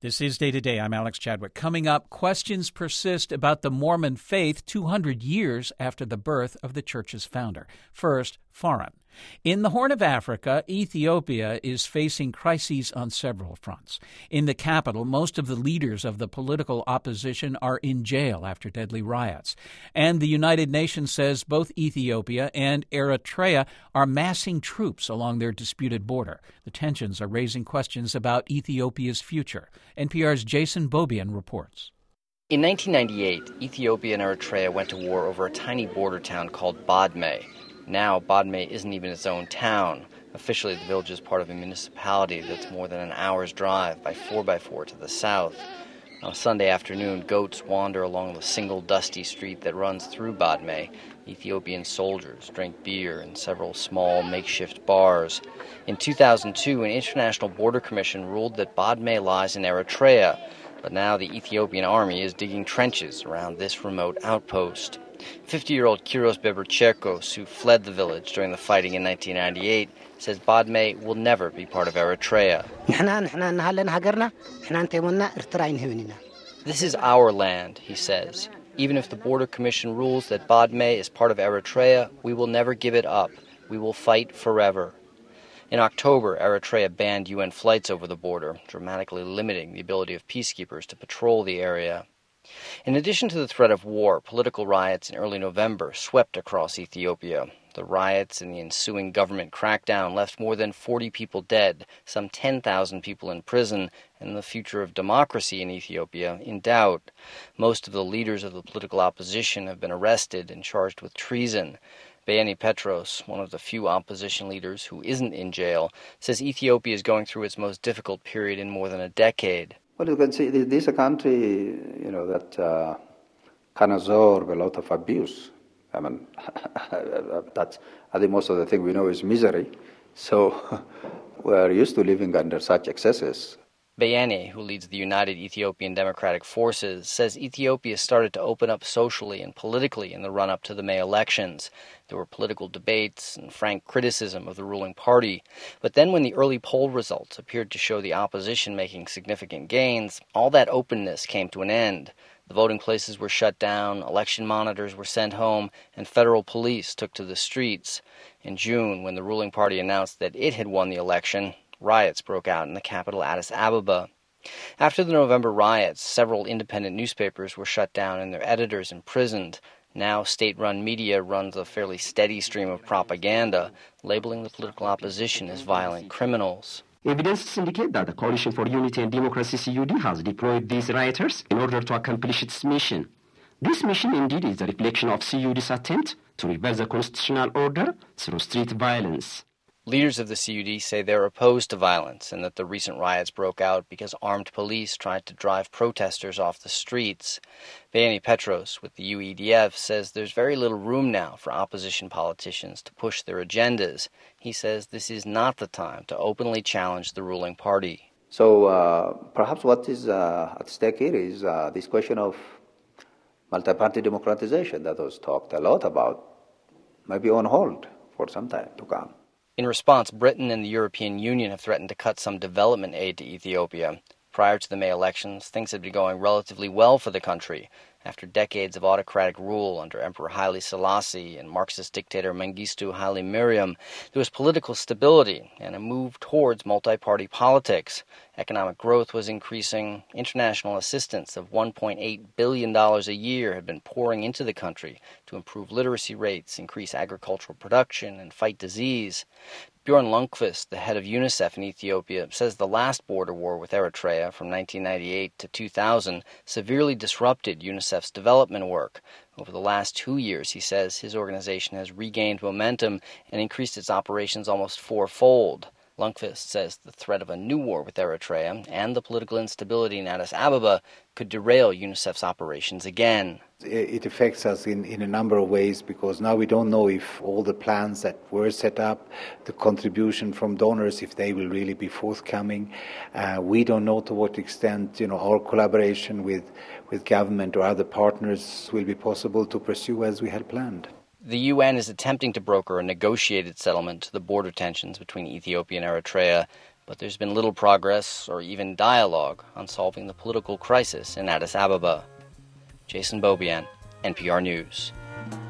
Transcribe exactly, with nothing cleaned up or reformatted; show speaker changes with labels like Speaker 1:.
Speaker 1: This is Day to Day. I'm Alex Chadwick. Coming up, questions persist about the Mormon faith two hundred years after the birth of the church's founder. First, foreign. In the Horn of Africa, Ethiopia is facing crises on several fronts. In the capital, most of the leaders of the political opposition are in jail after deadly riots. And the United Nations says both Ethiopia and Eritrea are massing troops along their disputed border. The tensions are raising questions about Ethiopia's future. N P R's Jason Beaubien reports.
Speaker 2: In nineteen ninety-eight, Ethiopia and Eritrea went to war over a tiny border town called Badme. Now, Badme isn't even its own town. Officially, the village is part of a municipality that's more than an hour's drive by four by four to the south. On a Sunday afternoon, goats wander along the single dusty street that runs through Badme. Ethiopian soldiers drink beer in several small makeshift bars. In two thousand two, an International Border Commission ruled that Badme lies in Eritrea, but now the Ethiopian army is digging trenches around this remote outpost. fifty-year-old Kiros Bebercherkos, who fled the village during the fighting in nineteen ninety-eight, says Badme will never be part of Eritrea. This is our land, he says. Even if the Border Commission rules that Badme is part of Eritrea, we will never give it up. We will fight forever. In October, Eritrea banned U N flights over the border, dramatically limiting the ability of peacekeepers to patrol the area. In addition to the threat of war, political riots in early November swept across Ethiopia. The riots and the ensuing government crackdown left more than forty people dead, some ten thousand people in prison, and the future of democracy in Ethiopia in doubt. Most of the leaders of the political opposition have been arrested and charged with treason. Beyeni Petros, one of the few opposition leaders who isn't in jail, says Ethiopia is going through its most difficult period in more than a decade.
Speaker 3: Well, you can see this is a country, you know, that uh, can absorb a lot of abuse. I mean, that's, I think most of the thing we know is misery. So we're used to living under such excesses.
Speaker 2: Beyeni, who leads the United Ethiopian Democratic Forces, says Ethiopia started to open up socially and politically in the run-up to the May elections. There were political debates and frank criticism of the ruling party. But then when the early poll results appeared to show the opposition making significant gains, all that openness came to an end. The voting places were shut down, election monitors were sent home, and federal police took to the streets. In June, when the ruling party announced that it had won the election, riots broke out in the capital Addis Ababa. After the November riots, several independent newspapers were shut down and their editors imprisoned. Now state-run media runs a fairly steady stream of propaganda, labeling the political opposition as violent criminals.
Speaker 4: Evidences indicate that the Coalition for Unity and Democracy C U D has deployed these rioters in order to accomplish its mission. This mission indeed is a reflection of C U D's attempt to reverse the constitutional order through street violence.
Speaker 2: Leaders of the C U D say they're opposed to violence and that the recent riots broke out because armed police tried to drive protesters off the streets. Beyeni Petros with the U E D F says there's very little room now for opposition politicians to push their agendas. He says this is not the time to openly challenge the ruling party.
Speaker 3: So uh, perhaps what is uh, at stake here is uh, this question of multi-party democratization that was talked a lot about, maybe on hold for some time to come.
Speaker 2: In response, Britain and the European Union have threatened to cut some development aid to Ethiopia. Prior to the May elections, things had been going relatively well for the country. After decades of autocratic rule under Emperor Haile Selassie and Marxist dictator Mengistu Haile Mariam, there was political stability and a move towards multi-party politics. Economic growth was increasing. International assistance of one point eight billion dollars a year had been pouring into the country to improve literacy rates, increase agricultural production, and fight disease. Bjorn Lundqvist, the head of UNICEF in Ethiopia, says the last border war with Eritrea from nineteen ninety-eight to two thousand severely disrupted UNICEF's development work. Over the last two years, he says, his organization has regained momentum and increased its operations almost fourfold. Lundqvist says the threat of a new war with Eritrea and the political instability in Addis Ababa could derail UNICEF's operations again.
Speaker 5: It affects us in, in a number of ways because now we don't know if all the plans that were set up, the contribution from donors, if they will really be forthcoming. Uh, we don't know to what extent, you know, our collaboration with, with government or other partners will be possible to pursue as we had planned.
Speaker 2: The U N is attempting to broker a negotiated settlement to the border tensions between Ethiopia and Eritrea. But there's been little progress or even dialogue on solving the political crisis in Addis Ababa. Jason Beaubien, N P R News.